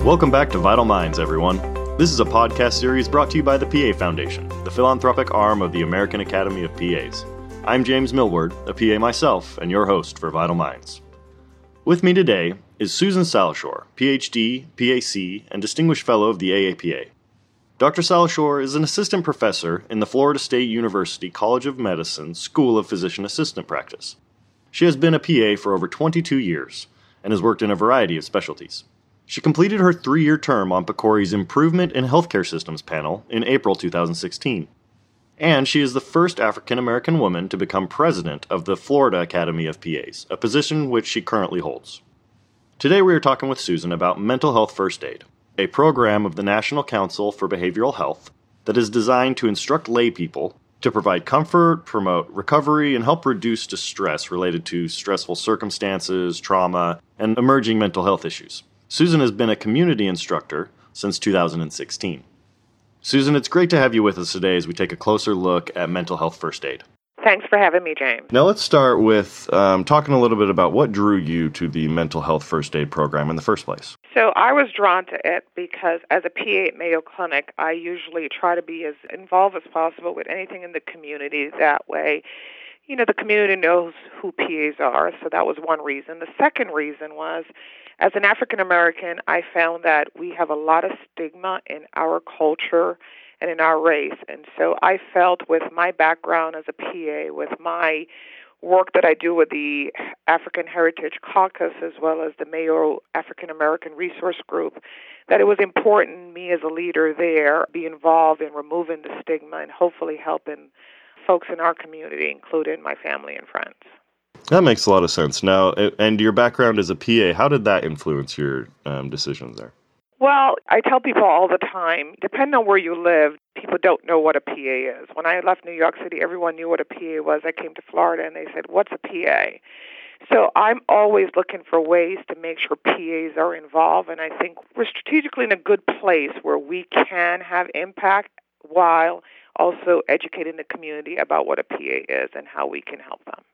Welcome back to Vital Minds, everyone. This is a podcast series brought to you by the PA Foundation, the philanthropic arm of the American Academy of PAs. I'm James Millward, a PA myself, and your host for Vital Minds. With me today is Susan Salashore, PhD, PAC, and Distinguished Fellow of the AAPA. Dr. Salashore is an assistant professor in the Florida State University College of Medicine School of Physician Assistant Practice. She has been a PA for over 22 years and has worked in a variety of specialties. She completed her 3-year term on PCORI's Improvement in Healthcare Systems panel in April 2016. And she is the first African-American woman to become president of the Florida Academy of PAs, a position which she currently holds. Today we are talking with Susan about Mental Health First Aid, a program of the National Council for Behavioral Health that is designed to instruct lay people to provide comfort, promote recovery, and help reduce distress related to stressful circumstances, trauma, and emerging mental health issues. Susan has been a community instructor since 2016. Susan, it's great to have you with us today as we take a closer look at mental health first aid. Thanks for having me, James. Now let's start with talking a little bit about what drew you to the mental health first aid program in the first place. So I was drawn to it because as a PA at Mayo Clinic, I usually try to be as involved as possible with anything in the community. That way, the community knows who PAs are, so that was one reason. The second reason was, as an African American, I found that we have a lot of stigma in our culture and in our race. And so I felt with my background as a PA, with my work that I do with the African Heritage Caucus as well as the Mayo African American Resource Group, that it was important, me as a leader there, be involved in removing the stigma and hopefully helping folks in our community, including my family and friends. That makes a lot of sense. Now, and your background as a PA, how did that influence your decisions there? Well, I tell people all the time, depending on where you live, people don't know what a PA is. When I left New York City, everyone knew what a PA was. I came to Florida and they said, what's a PA? So I'm always looking for ways to make sure PAs are involved, and I think we're strategically in a good place where we can have impact while also educating the community about what a PA is and how we can help them.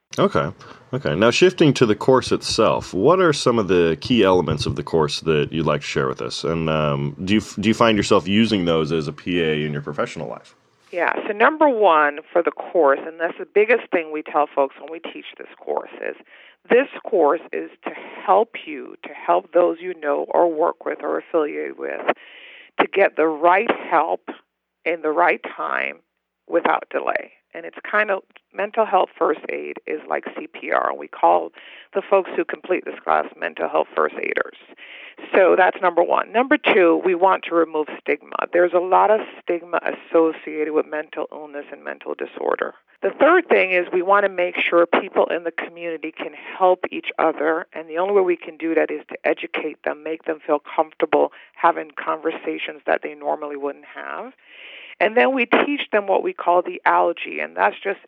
Okay. Now, shifting to the course itself, what are some of the key elements of the course that you'd like to share with us? And do you find yourself using those as a PA in your professional life? Yeah, so number one for the course, and that's the biggest thing we tell folks when we teach this course is to help you, to help those you know or work with or affiliated with, to get the right help in the right time without delay. And it's kind of mental health first aid is like CPR, and we call the folks who complete this class mental health first aiders. So that's number one. Number two, we want to remove stigma. There's a lot of stigma associated with mental illness and mental disorder. The third thing is we want to make sure people in the community can help each other, and the only way we can do that is to educate them, make them feel comfortable having conversations that they normally wouldn't have. And then we teach them what we call the ALGE, and that's just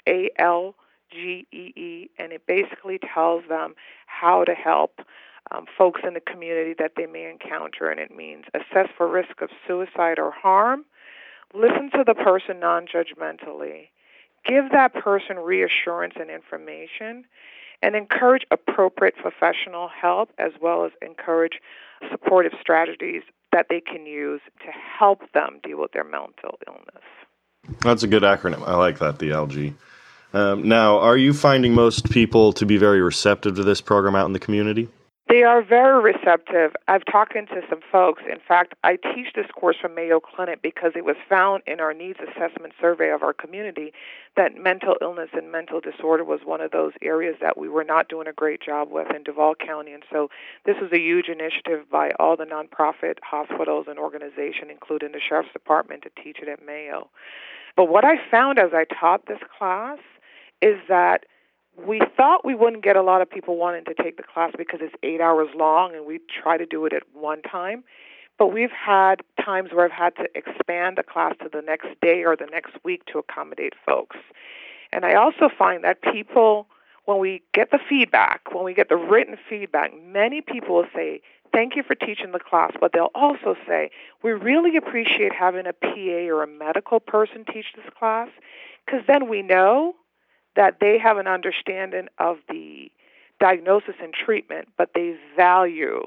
ALGEE, and it basically tells them how to help folks in the community that they may encounter, and it means assess for risk of suicide or harm, listen to the person non-judgmentally, give that person reassurance and information, and encourage appropriate professional help as well as encourage supportive strategies that they can use to help them deal with their mental illness. That's a good acronym. I like that, the ALGE. Now, are you finding most people to be very receptive to this program out in the community? They are very receptive. I've talked to some folks. In fact, I teach this course from Mayo Clinic because it was found in our needs assessment survey of our community that mental illness and mental disorder was one of those areas that we were not doing a great job with in Duval County. And so this was a huge initiative by all the nonprofit hospitals and organizations, including the Sheriff's Department, to teach it at Mayo. But what I found as I taught this class is that we thought we wouldn't get a lot of people wanting to take the class because it's 8 hours long and we try to do it at one time. But we've had times where I've had to expand the class to the next day or the next week to accommodate folks. And I also find that people, when we get the feedback, when we get the written feedback, many people will say, thank you for teaching the class, but they'll also say, we really appreciate having a PA or a medical person teach this class because then we know that they have an understanding of the diagnosis and treatment, but they value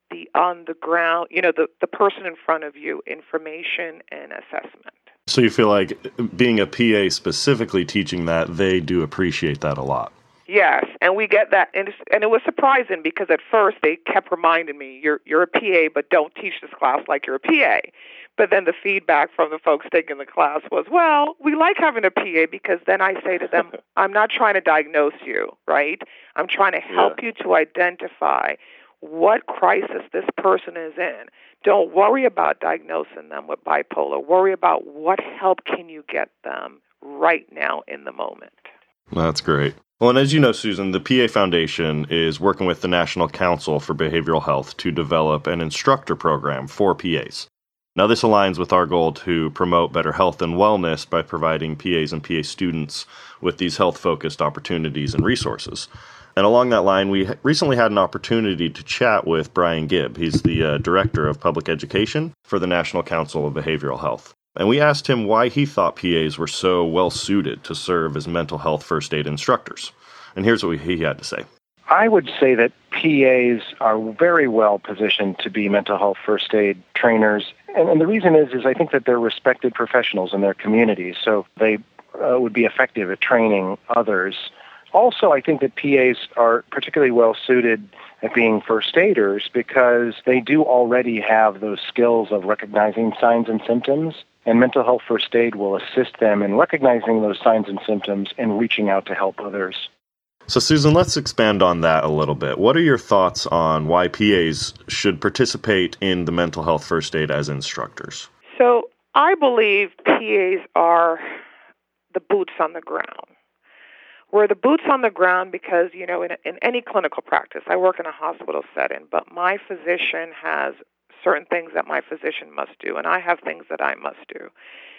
the on-the-ground, the person in front of you, information and assessment. So you feel like being a PA specifically teaching that, they do appreciate that a lot. Yes, and we get that, and it was surprising because at first they kept reminding me, you're a PA, but don't teach this class like you're a PA. But then the feedback from the folks taking the class was, well, we like having a PA because then I say to them, I'm not trying to diagnose you, right? I'm trying to help you to identify what crisis this person is in. Don't worry about diagnosing them with bipolar. Worry about what help can you get them right now in the moment. That's great. Well, and as you know, Susan, the PA Foundation is working with the National Council for Behavioral Health to develop an instructor program for PAs. Now, this aligns with our goal to promote better health and wellness by providing PAs and PA students with these health-focused opportunities and resources. And along that line, we recently had an opportunity to chat with Brian Gibb. He's the Director of Public Education for the National Council of Behavioral Health. And we asked him why he thought PAs were so well-suited to serve as mental health first aid instructors. And here's what he had to say. I would say that PAs are very well positioned to be mental health first aid trainers. And the reason is I think that they're respected professionals in their communities, so they would be effective at training others. Also, I think that PAs are particularly well suited at being first aiders because they do already have those skills of recognizing signs and symptoms, and mental health first aid will assist them in recognizing those signs and symptoms and reaching out to help others. So, Susan, let's expand on that a little bit. What are your thoughts on why PAs should participate in the mental health first aid as instructors? So, I believe PAs are the boots on the ground. We're the boots on the ground because, in any clinical practice, I work in a hospital setting, but my physician has certain things that my physician must do, and I have things that I must do.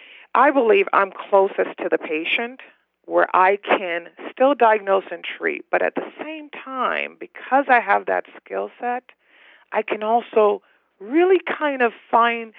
I believe I'm closest to the patient, where I can still diagnose and treat, but at the same time, because I have that skill set, I can also really kind of find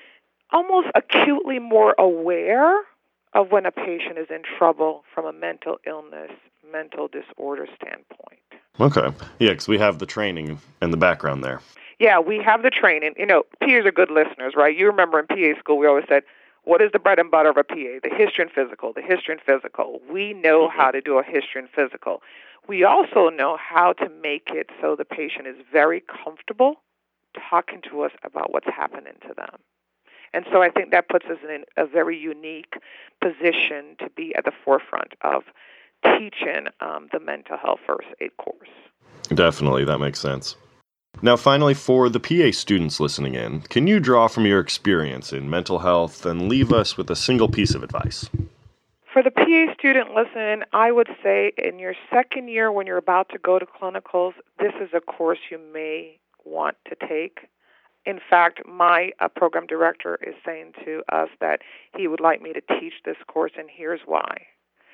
almost acutely more aware of when a patient is in trouble from a mental illness, mental disorder standpoint. Okay. Yeah, because we have the training and the background there. Yeah, we have the training. PAs are good listeners, right? You remember in PA school, we always said, what is the bread and butter of a PA? The history and physical, the history and physical. We know how to do a history and physical. We also know how to make it so the patient is very comfortable talking to us about what's happening to them. And so I think that puts us in a very unique position to be at the forefront of teaching the mental health first aid course. Definitely, that makes sense. Now, finally, for the PA students listening in, can you draw from your experience in mental health and leave us with a single piece of advice? For the PA student listening, I would say in your second year when you're about to go to clinicals, this is a course you may want to take. In fact, my program director is saying to us that he would like me to teach this course, and here's why.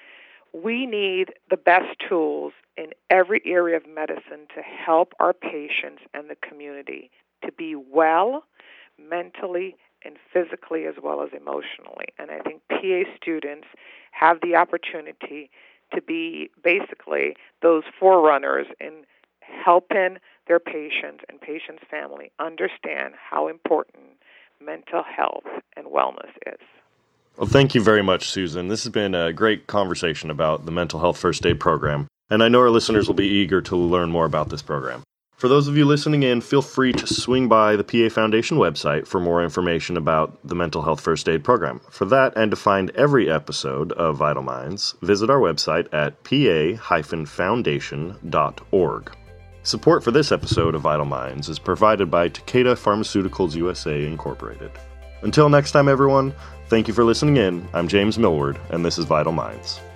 We need the best tools in every area of medicine to help our patients and the community to be well mentally and physically as well as emotionally. And I think PA students have the opportunity to be basically those forerunners in helping their patients and patients' family understand how important mental health and wellness is. Well, thank you very much, Susan. This has been a great conversation about the Mental Health First Aid Program, and I know our listeners will be eager to learn more about this program. For those of you listening in, feel free to swing by the PA Foundation website for more information about the Mental Health First Aid Program. For that, and to find every episode of Vital Minds, visit our website at pa-foundation.org. Support for this episode of Vital Minds is provided by Takeda Pharmaceuticals USA, Incorporated. Until next time, everyone, thank you for listening in. I'm James Millward, and this is Vital Minds.